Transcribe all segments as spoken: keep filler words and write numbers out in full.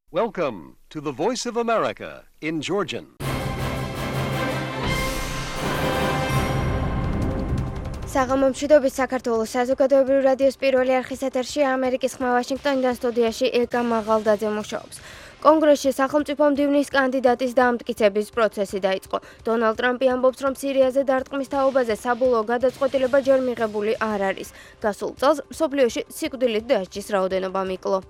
Welcome to the Voice of America in Georgian. საღამომშვიდობის საქართველოს საზოგადოებრივი რადიოს პირველი არხის ეთერში ამერიკის ხმა ვაშინგტონიდან სტუდიაში ელკა მაღალდაძე მუშაობს. კონგრესში სახელმწიფო მდივნის კანდიდატის დამტკიცების პროცესი დაიწყო. დონალდ ტრამპი ამბობს, რომ სირიაზე დარტყმის თაობაზე საბოლოო გადაწყვეტილება ჯერ მიღებული არ არის. გასულ წელს მსოფლიოში სიკვდილით დასჯის რაოდენობა მიკლო.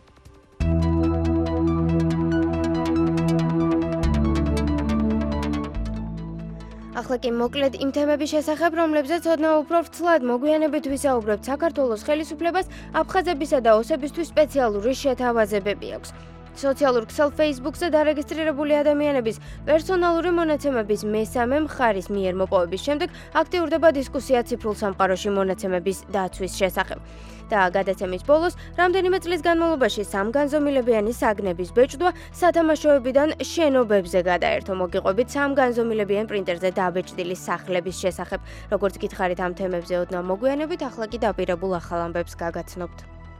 ახლა კი მოკლედ იმ თემების შესახებ, რომლებზეც ოდნავ უფრო ვრცლად მოგვიანებით ვისაუბრებთ. საქართველოს ხელისუფლებას აფხაზებისა და ოსებისთვის სპეციალური შეთავაზებები აქვს. სოციალურ ქსელ Facebook-ზე დარეგისტრირებული ადამიანების პერსონალური მონაცემების მესამე მხარის მიერ მოპოვების შემდეგ აქტიურდება დისკუსია ციფრულ სამყაროში მონაცემების დაცვის შესახებ. და გადაცემის ბოლოს რამდენიმე წლის განმავლობაში სამგანზომილებიანი საგნების ბეჭდვა სათამაშოებიდან შენობებზე გადაერთო. მოგიყვებით სამგანზომილებიან პრინტერზე დაბეჭდილი სახლების შესახებ. როგორც გითხარით ამ თემებზე ოდნავ მოგვიანებით, ახლა კი დაპირებულ ახალ ამბებს გაგაცნობთ.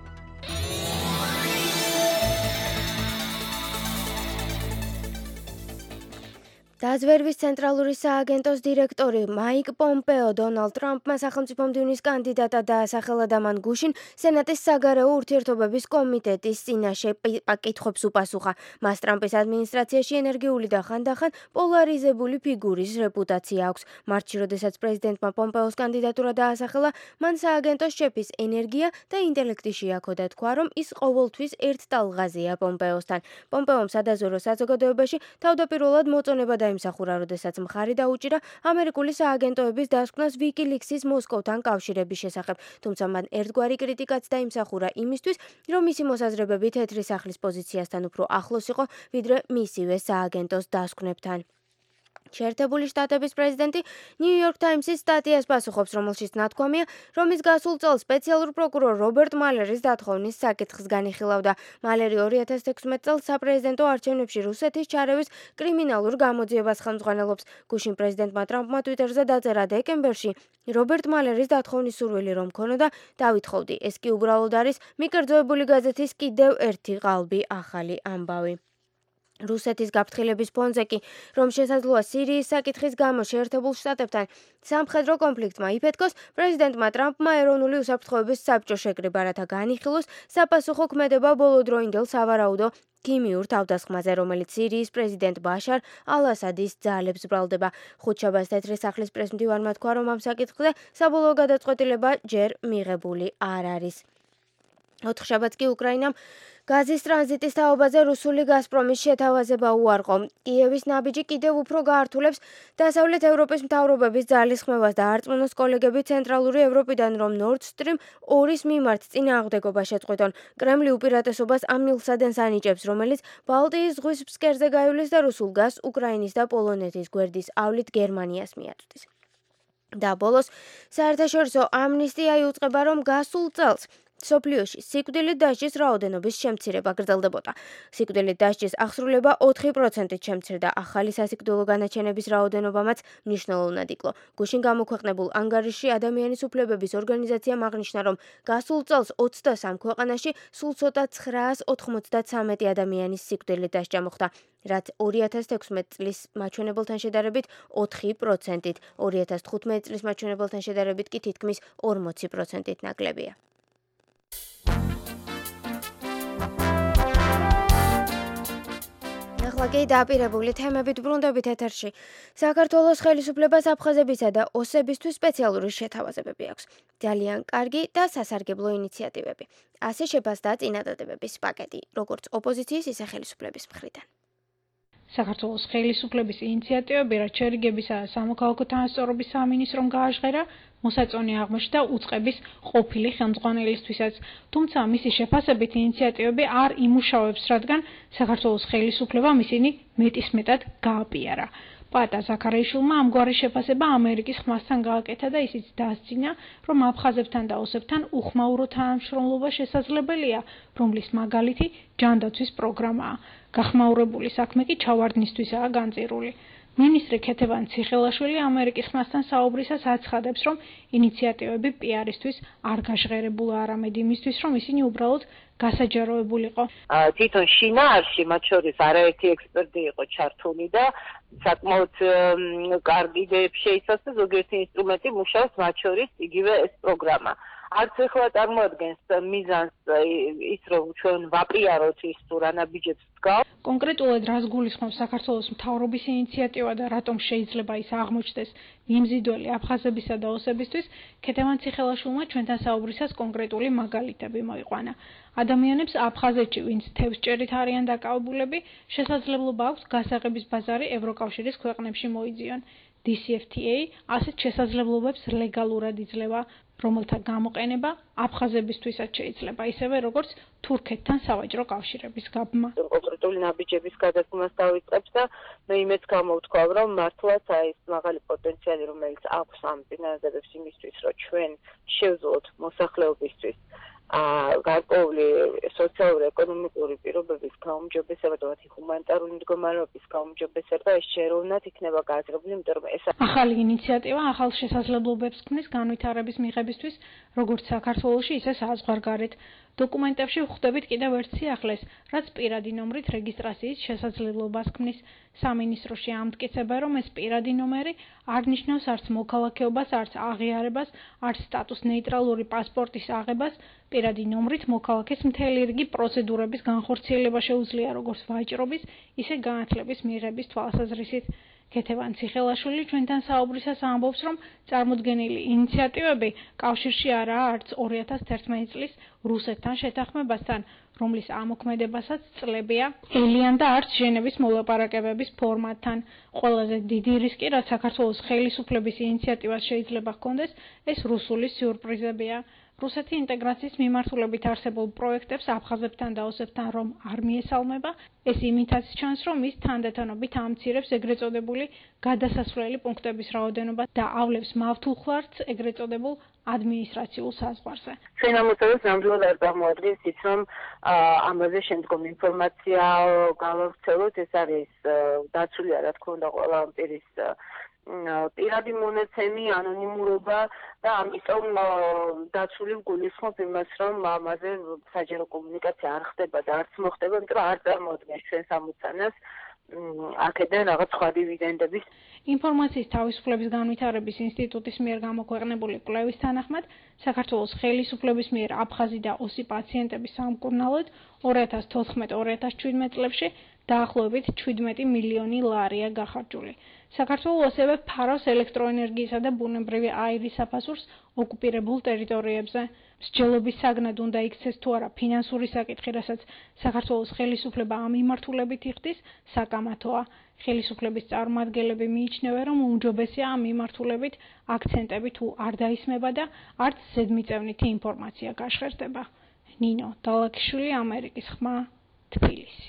დაზვერვის ცენტრალური სააგენტოს დირექტორი მაიკ პომპეო დონალდ ტრამპმა სახელმწიფო მდივნის კანდიდატად დაასახელა და მან გუშინ სენატის საგარეო ურთიერთობების კომიტეტის წინაშე კითხვებს უპასუხა. მას ტრამპის ადმინისტრაციაში ენერგიული და ხანდახან პოლარიზებული ფიგურის რეპუტაცია აქვს. მარტში, როდესაც პრეზიდენტმა პომპეოს კანდიდატურა დაასახელა, მან სააგენტოს შეფის ენერგია და ინტელექტი შეაქო და თქვა, რომ ის ყოველთვის ერთ ტალღაზია პომპეოსთან. პომპეომ სადაზვერვო საზოგადოებაში თავდაპირველად მოწონება და იმსახურა, როდესაც მხარი დაუჭირა ამერიკული სააგენტოების დასკვნას ვიკილიქსის მოსკოვთან კავშირების შესახებ, თუმცა მან ერთგვარი კრიტიკაც დაიმსახურა იმისთვის, რომ მისი მოსაზრებები თეთრი სახლის პოზიციასთან უფრო ახლოს იყო, ვიდრე მისივე სააგენტოს დასკვნებთან. შეერთებული შტატების პრეზიდენტი ნიუ-იორკ ტაიმსის სტატიას პასუხობს, რომელშიც ნათქვამია, რომ ის გასულ წელს სპეციალურ პროკურორ რობერტ მალერის დათხოვნის საკითხს განიხილავდა. მალერი ორი ათას თექვსმეტ წელს საპრეზიდენტო არჩევნებში რუსეთის ჩარევის კრიმინალურ გამოძიებას ხელმძღვანელობს. გუშინ პრეზიდენტმა ტრამპმა ტვიტერზე დაწერა დეკემბერში რობერტ მალერის დათხოვნის სურვილი რომ ქონოდა, დავითხოვდი. ეს კი უბრალოდ არის მიკერძოებული გაზეთის კიდევ ერთი ყალბი ახალი ამბავი. რუსეთის გაფრთხილების ფონზე კი, რომ შესაძლოა სირიის საკითხის გამო შეერთებულ შტატებთან სამხედრო კონფლიქტმა იფეთქოს, პრეზიდენტმა ტრამპმა ეროვნული უსაფრთხოების საბჭო შეკრიბა, რათა განიხილოს საპასუხო ქმედება ბოლოდროინდელ სავარაუდო ქიმიურ თავდასხმაზე, რომელიც სირიის პრეზიდენტ ბაშარ ალ-ასადის ძალებს ბრალდება. ხუთშაბათს თეთრი სახლის პრესმდივარმა თქვა, რომ ამ საკითხზე საბოლოო გადაწყვეტილება ჯერ მიღებული არ არის. ოთხშაბათს კი უკრაინამ გაზის ტრანზიტის თაობაზე რუსული გაზპრომის შეთავაზება უარყო. კიევის ნაბიჯი კიდევ უფრო გაართულებს დასავლეთ ევროპის მთავრობების ძალისხმევას და არწმუნოს კოლეგები ცენტრალური ევროპიდან, რომ Nord Stream ორის მიმართ წინააღმდეგობა შეწყვეტონ. კრემლი უპირატესობას ამ მილსადენს ანიჭებს, რომელიც ბალტიის ზღვის ფსკერზე გაივლის და რუსულ გაზს უკრაინის და პოლონეთის გვერდის ავლით გერმანიას მიაწვდის. და ბოლოს საერთაშორისო ამნისტია იუწყება, რომ გასულ წელს სოფლიოში სიკვდილით დასჯის რაოდენობის შემცირება გრძელდებოდა. სიკვდილით დასჯის აღსრულება ოთხი პროცენტით შემცირდა. ახალი სასიკვდილო განაჩენების რაოდენობამაც მნიშვნელოვნად იკლო. გუშინ გამოქვეყნებულ ანგარიშში ადამიანის უფლებების ორგანიზაციამ აღნიშნა, რომ გასულ წელს ოცდასამ ქვეყანაში სულ ცოტა ცხრაას ოთხმოცდათსამეტი ადამიანის სიკვდილით დასჯა მოხდა, რაც ორი ათას თექვსმეტ წლის მაჩვენებელთან შედარებით ოთხი პროცენტით, ორი ათას თხუთმეტ წლის მაჩვენებელთან შედარებით კი თითქმის ორმოცი პროცენტით ნაკლებია. ახლა კი დაპირებული თემებით ბრუნდებით ეთერში. საქართველოს ხელისუფლებას აფხაზებისა და ოსებისთვის სპეციალური შეთავაზებები აქვს. ძალიან კარგი და სასარგებლო ინიციატივები. ასე შეფასდა წინადადებების პაკეტი, როგორც ოპოზიციის, ისე ხელისუფლების მხრიდან. საქართველოს ხელისუფლების ინიციატივები, რაც შერიგებისა და სამოქალაქო თანასწორობის სამინისტრომ გააჟღერა, მოსაწონი აღმოჩნდა უწყების ყოფილი ხელმძღვანელისთვისაც. თუმცა მისი შეფასებით ინიციატივები არ იმუშავებს, რადგან საქართველოს ხელისუფლებამ ისინი მეტისმეტად გააპიარა. პატა ზაქარიაშვილმა ამგვარი შეფასება ამერიკის ხმასთან გააკეთა და ისიც დაასწინა, რომ აფხაზებთან და ოსებთან უხმაურო თანამშრომლობა შესაძლებელია, რომლის მაგალითი ჯანდაცვის პროგრამაა. გახმაურებული საქმე კი ჩავარდნისთვისაა განწირული. მინისტრი ქეთევან ციხელაშვილი ამერიკის ხმასთან საუბრისას აცხადებს, რომ ინიციატივები პიარისთვის არ გაჟღერებულა, არამედ იმისთვის, რომ ისინი უბრალოდ გასაჯაროებულიყო. თვითონ შინაარსში მათ შორის არაერთი ექსპერტი იყო ჩართული და საკმაოდ კარგი იდეებს შეიცავს და ზოგიერთი ინსტრუმენტი მუშაობს მათ შორის იგივე ეს პროგრამა. არც ეხლა წარმოადგენს მიზანს ის რომ ჩვენ ვაპიაროთ ის თუ რა ნაბიჯებს დგავს. კონკრეტულად რას გულისხმობს საქართველოს მთავრობის ინიციატივა და რატომ შეიძლება ის აღმოჩნდეს მიმზიდველი აფხაზებისა და ოსებისთვის, ქეთევან ციხელაშვილმა ჩვენთან საუბრისას კონკრეტული მაგალითები მოიყვანა. ადამიანებს აფხაზეთში, ვინც თევზჭერით არიან დაკავებულები, შესაძლებლობა აქვს გასაღების ბაზარი ევროკავშირის ქვეყნებში მოიძიონ. დი სი ეფ თი ეი ასეთ შესაძლებლობებს ლეგალურად იძლევა, რომელთა გამოყენება აფხაზებისთვისაც შეიძლება, ისევე როგორც თურქეთთან სავაჭრო კავშირების გაბმა. კონკრეტული ნაბიჯების გადადგმას დავიწყებს და მე იმეც გამოვთქვავ, რომ მართლაც აი ეს მაღალი პოტენციალი, რომელიც აქვს ამ წინადადებს იმისთვის, რომ ჩვენ შევძლოთ მოსახლეობისთვის გარკვეული სოციალურ-ეკონომიკური პირობების გაუმჯობესება და მათი ჰუმანიტარული მდგომარეობის გაუმჯობესება ეს შეეროვნად იქნება გააზრებული, იმიტომ რომ ეს ახალი ინიციატივა ახალ შესაძლებლობებს ქმნის განვითარების მიღებისთვის, როგორც საქართველოში, ისე საზღვარგარეთ. დოკუმენტებში ვხვდებით კიდევ ერთ სიახლეს, რაც პირადი ნომრით რეგისტრაციის შესაძლებლობას ქმნის. სამინისტროში ამტკიცება, რომ ეს პირადი ნომერი არ ნიშნავს არც მოქალაქეობას, არც აღიარებას, არც სტატუს ნეიტრალური პასპორტის აღებას. პირადი ნომრით მოქალაქეს მთელი რიგი პროცედურების განხორციელება შეუძლია, როგორც ვაჭრობის, ისე განათლების მიღების თვალსაზრისით. ქეთევან ციხელაშვილი ჩვენთან საუბრისას ამბობს, რომ წარმოდგენილი ინიციატივები კავშირში არაა არც ორი ათას თერთმეტი წლის რუსეთთან შეთანხმებასთან, რომლის ამოქმედებასაც წლებია ელიან და არც ჟენევის მოლაპარაკებების ფორმატთან. ყველაზე დიდი რისკი, რაც საქართველოს ხელისუფლების ინიციატივას შეიძლება ჰქონდეს, ეს რუსული სიურპრიზებია. რუსეთი ინტეგრაციის მიმართულებით არსებულ პროექტებს აფხაზებთან და ოსებთან რომ არ მიესალმება, ეს იმითაც ჩანს, რომ ის თანდათანობით ამცირებს ეგრეთ წოდებული გადასასვლელი პუნქტების რაოდენობა და ავლებს მავთულხლარს ეგრეთ წოდებულ ადმინისტრაციულ საზღვარზე. ჩვენ ამოწევს ნამდვილად არ წარმოადგენს ის, რომ ამაზე შემდგომ ინფორმაცია გავავრცელოთ, ეს არის დაცული, რა თქმა უნდა, ყველა პირის პირადი მონაცემი, ანონიმურობა და ამიტომ დაცული ვგულისხმობ იმას, რომ ამაზე საჯარო კომუნიკაცია არ ხდება და არც მოხდება, იმიტომ რომ არ წარმოადგენს ჩვენს ამოცანას აქედან რაღაც სხვა დივიდენდების. ინფორმაციის თავისუფლების განვითარების ინსტიტუტის მიერ გამოქვეყნებული კვლევის თანახმად, საქართველოს ხელისუფლების მიერ აფხაზი და ოსი პაციენტების სამკურნალოდ ორი ათას თოთხმეტ ორი ათას შვიდმეტ წლებში დაახლოებით შვიდმეტი მილიონი ლარია გახარჯული. საქართველოს ასევე ფარავს ელექტროენერგიისა და ბუნებრივი აირის საფასურს ოკუპირებულ ტერიტორიებზე. მსჯელობის საგნად უნდა იქცეს თუ არა ფინანსური საკითხი, რასაც საქართველოს ხელისუფლება ამ მიმართულებით იხდის, საკამათოა. ხელისუფლების წარმომადგენლები მიიჩნევენ, რომ უმჯობესია ამ მიმართულებით აქცენტები თუ არ დაისმება და არც ზედმიწევნითი ინფორმაცია გაშხერდება. ნინო დალაქიშვილი, ამერიკის ხმა, თბილისი.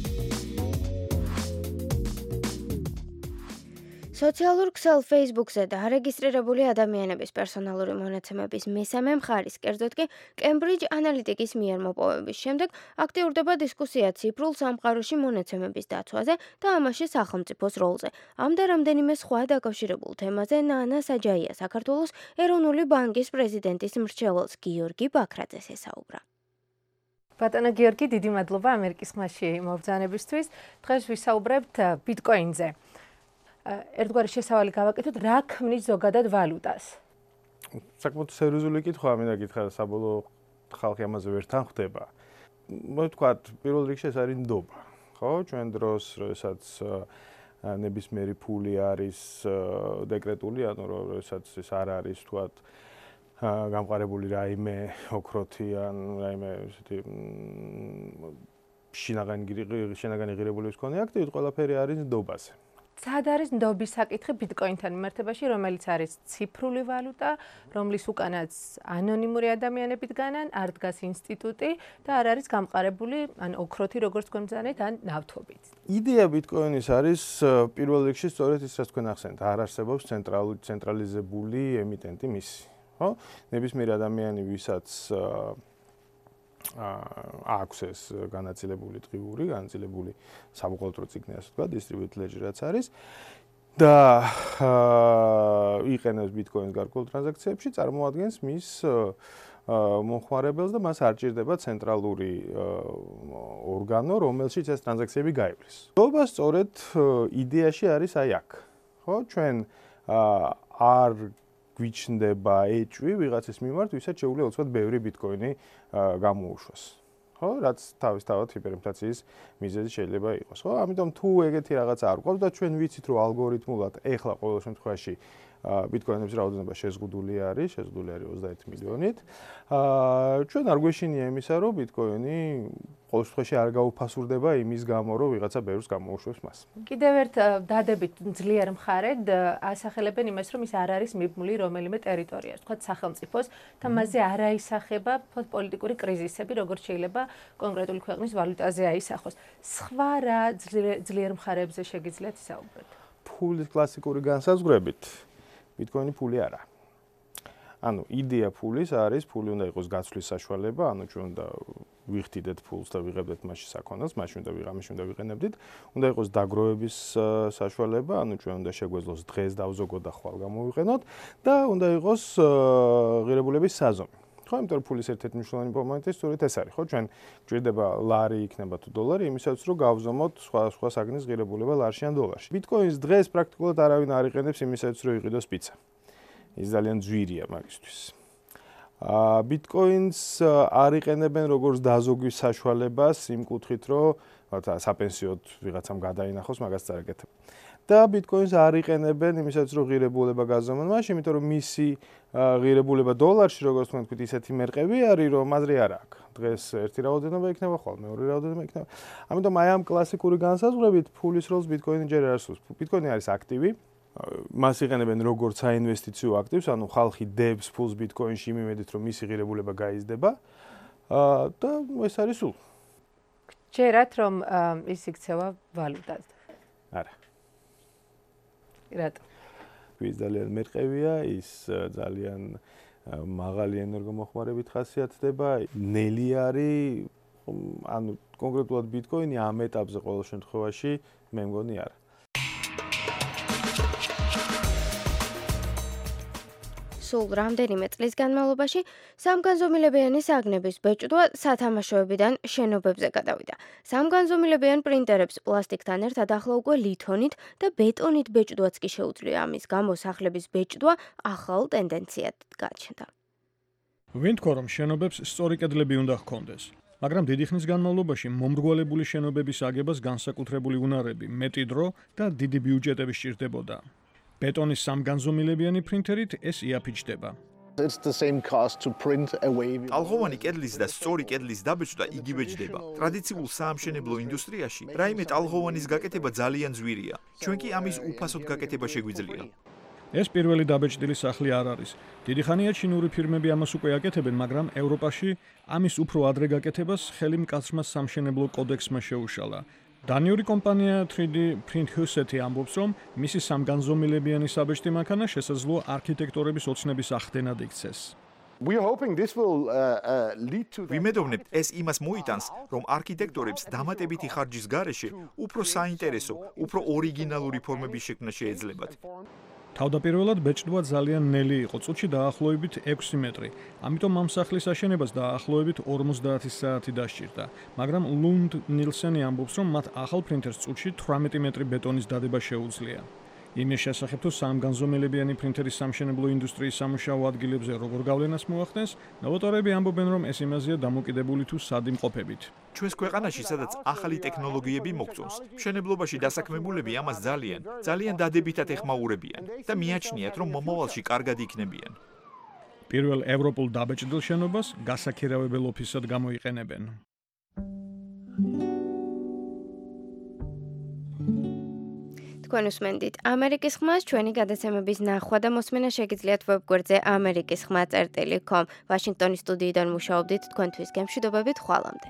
სოციალურ ქსელ Facebook-ზე დარეგისტრირებული ადამიანების პერსონალური მონაცემების მესამე მხარის, კერძოდ კი Cambridge Analytica-ის მიერ მოპოვების შემდეგ აქტიურდება დისკუსია ციფრულ სამყაროში მონაცემების დაცვაზე და ამაში სახელმწიფოს როლზე. ამ და რამდენიმე სხვა დაკავშირებულ თემაზე ნანა საჯაია საქართველოს ეროვნული ბანკის პრეზიდენტის მრჩეველს გიორგი ბაქრაძეს ესაუბრა. ბატონო გიორგი, დიდი მადლობა ამერიკის ხმაში მობრძანებისთვის. დღეს ვისაუბრებთ ბიტკოინზე. ერთგვარი შესავალი გავაკეთოთ, რა ქმნის ზოგადად ვალუტას? საკმაოდ სერიოზული კითხვაა, მინდა გითხრა, საბოლოო ხალხი ამაზე ვერ თანხდება. მოვთქვათ, პირველ რიგში ეს არის ნდობა. ხო, ჩვენ დროს, როდესაც ნებისმიერი ფული არის დეკრეტული, ანუ როდესაც ეს არ არის, თქვათ, გამყარებული რაიმე ოქროთი ან რაიმე ესეთი შინაგანი ღირებულების მქონე აქტივით, ყველაფერი არის ნდობაზე. სად არის ნდობის საკითხი ბიტკოინთან მიმართებაში, რომელიც არის ციფრული ვალუტა, რომლის უკანაც ანონიმური ადამიანებით განან, არ დგას ინსტიტუტი და არ არის გამყარებული ან ოქროთი, როგორც თქვენ ბრძანეთ, ან ნავთობით. იდეა ბიტკოინის არის პირველ რიგში სწორედ ის, რაც თქვენ ახსენეთ, არ არსებობს ცენტრალიზებული ემიტენტი მისი. ხო? ნებისმიერი ადამიანი, ვისაც აქვს ეს განაწილებული დღიური, განაწილებული საბუღალტრო წიგნი, ასე ვთქვათ, distributed ledger-რაც არის, და იყენებს ბიტკოინს გარკვეულ ტრანზაქციებში, წარმოადგენს მის მომხმარებელს და მას არ ჭირდება ცენტრალური ორგანო, რომელშიც ეს ტრანზაქციები გაივლის. ნდობა სწორედ იდეაში არის აი აქ. ხო, ჩვენ არ გვიჩნდება ეჭვი ვიღაცის მიმართ, ვისაც შეუძლია უცბად ბევრი ბიტკოინი გამოუშვას. ხო, რაც თავისთავად ჰიპერინფლაციის მიზეზი შეიძლება იყოს. ხო, ამიტომ თუ ეგეთი რაღაცა არ გვყავს და ჩვენ ვიცით, რომ ალგორითმულად ეხლა ყოველ შემთხვევაში ბიტკოინების რაოდენობა შეზღუდული არის, შეზღუდული არის ოცდაერთი მილიონით. ჩვენ არ გვეშინია იმისა, რომ ბიტკოინი ყოველ შემთხვევაში არ გაუფასურდება იმის გამო, რომ ვიღაცა ბევრს გამოუშვებს მას. კიდევ ერთ დადებით ძლიერ მხარედ ასახელებენ იმას, რომ ის არ არის მიბმული რომელიმე ტერიტორიას, თქვათ სახელმწიფოს და მასზე არ აისახება პოლიტიკური კრიზისები, როგორც შეიძლება კონკრეტული ქვეყნის ვალუტაზე აისახოს. სხვა რა ძლიერ მხარეებზე შეგიძლიათ ისაუბროთ? ფულის კლასიკური განსაზღვრებით ბიტკოინი ფული არა. ანუ იდეა ფულის არის, ფული უნდა იყოს გაცვლის საშუალება, ანუ ჩვენ უნდა ვიხდიდეთ ფულს და ვიღებდეთ მასში საქონელს, მაშინ უნდა ვიღამაში უნდა ვიყენებდით. უნდა იყოს დაგროვების საშუალება, ანუ ჩვენ უნდა შეგვეძლოს დღეს დავზოგოთ და ხვალ გამოვიყენოთ და უნდა იყოს ღირებულების საზომი. ხო, იმიტომ რომ ფულის ერთ-ერთი მნიშვნელოვანი მომენტი სწორედ ეს არის, ხო? ჩვენ გვჭირდება ლარი იქნება თუ დოლარი, იმისათვის რომ გავზომოთ სხვა სხვა საგნის ღირებულება ლარში ან დოლარში. ბიტკოინს დღეს პრაქტიკულად არავინ არ იყენებს იმისათვის რომ იყიდოს პიცა. ის ძალიან ძვირია მაგისთვის. აა ბიტკოინს არ იყენებენ როგორც დაზოგვის საშუალებას იმ კუთხით, რომ საპენსიოდ ვიღაცამ გადაინახოს, მაგას არ აკეთებ. და ბიტკოინს არ იყენებენ იმისათვის, რომ ღირებულება გაზომონ მაშინ, იმიტომ რომ მისი ღირებულება დოლარში, როგორც თქვით, ისეთი მერყევი არის, რომ აზრი არ აქვს. დღეს ერთი რაოდენობა იქნება, ხვალ მეორე რაოდენობა იქნება. ამიტომ აი ამ კლასიკური განსაზღვრებით ფულის როლს ბიტკოინი ჯერ არ ასრულებს. ბიტკოინი არის აქტივი. მას იყენებენ როგორც საინვესტიციო აქტივს, ანუ ხალხი დებს ფულს ბიტკოინში იმედით, რომ მისი ღირებულება გაიზრდება. და ეს არის სულ. ჯერათ რომ ის იქცევა ვალუტად. არა. რატო? ის ძალიან მერყევია, ის ძალიან მაღალი ენერგომოხმარებით ხასიათდება, ნელი არის, ანუ კონკრეტულად ბიტკოინი ამ ეტაპზე ყოველ შემთხვევაში მე მგონი არა. სულ რამდენიმე წლის განმავლობაში სამგანზომილებიანი საგნების ბეჭდვა სათამაშოებიდან შენობებზე გადავიდა. სამგანზომილებიან პრინტერებს პლასტიკთან ერთად ახლა უკვე ლითონით და ბეტონით ბეჭდვაც კი შეუძლია. ამის გამო სახლების ბეჭდვა ახალ ტენდენციად გაჩნდა. ვინთქვა, რომ შენობებს სწორი კედლები უნდა ჰქონდეს. მაგრამ დიდი ხნის განმავლობაში მომრგვალებული შენობების აგებას განსაკუთრებული უნარები, მეტი დრო და დიდი ბიუჯეტები სჭირდებოდა. ბეტონის სამგანზომილებიანი პრინტერით ეს იაფიჩდება. ტალღოვანი კედლის და სწორი კედლის დაბეჭდა იგივე ჯდება. ტრადიციულ საამშენებლო ინდუსტრიაში რაიმე ტალღოვანის გაკეთება ძალიან ძვირია. ჩვენ კი ამის უფასოდ გაკეთება შეგვიძლია. ეს პირველი დაბეჭდილი სახლი არ არის. დიდი ხანია ჩინური ფირმები ამას უკვე აკეთებენ, მაგრამ ევროპაში ამის უფრო ადრე გაკეთებას ხელი მკაცრმა სამშენებლო კოდექსმა შეუშალა. დანიური კომპანია three D Print Huset-ი ამბობს, რომ მისი სამგანზომილებიანი საბეჭდი მანქანა შესაძლოა არქიტექტორების ოცნების ახდენად იქცეს. ვიმედოვნებთ, ეს იმას მოიტანს, რომ არქიტექტორებს დამატებითი ხარჯის გარეშე უფრო საინტერესო, უფრო ორიგინალური ფორმების შექმნა შეეძლებათ. თავდაპირველად ბეჭდვა ძალიან ნელი იყო, წუთში დაახლოებით ექვსი მეტრი. ამიტომ ამ სახლის აშენებას დაახლოებით ორმოცდაათი საათი დასჭირდა. მაგრამ ლუნდ ნილსენი ამბობს, რომ მათ ახალ პრინტერს წუთში თვრამეტი მეტრი ბეტონის დადება შეუძლია. იმის შესახებ, თუ სამგანზომილებიანი პრინტერის სამშენებლო ინდუსტრიის სამუშაო ადგილებზე როგორ გავლენას მოახდენს, ნოვატორები ამბობენ, რომ ეს იმაზეა დამოკიდებული თუ სად იმყოფებით. ჩვენს ქვეყანაში, სადაც ახალი ტექნოლოგიები მოგწონს, მშენებლობაში დასაქმებულები ამას ძალიან, ძალიან დადებითად ეხმაურებიან და მიაჩნიათ, რომ მომავალში კარგად იქნებიან. პირველ ევროპულ დაბეჭდილ შენობას გასაქირავებელ ოფისად გამოიყენებენ. თქვენ უსმენდით ამერიკის ხმას, ჩვენი გადაცემების ნახვა და მოსმენა შეგიძლიათ ვებგვერდზე ამერიკის ხმა წერტილი com. ვაშინგტონის სტუდიიდან მუშაობდით თქვენთვის გემშვიდობებით ხვალამდე.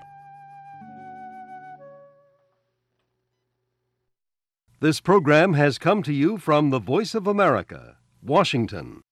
This program has come to you from the Voice of America, Washington.